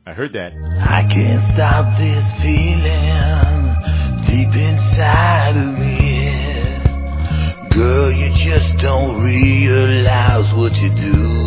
I heard that. I can't stop this feeling deep inside of me. Girl, you just don't realize what you do.